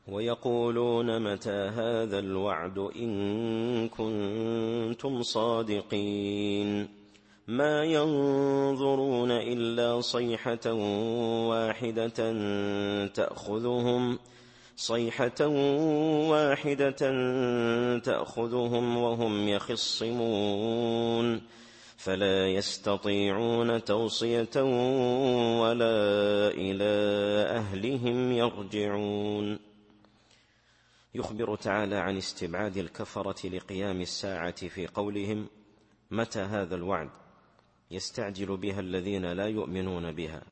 ويقولون متى هذا الوعد إن كنتم صادقين ما ينظرون إلا صيحة واحدة تأخذهم وهم يخصمون فلا يستطيعون توصية ولا إلى أهلهم يرجعون. يخبر تعالى عن استبعاد الكفرة لقيام الساعة في قولهم متى هذا الوعد، يستعجل بها الذين لا يؤمنون بها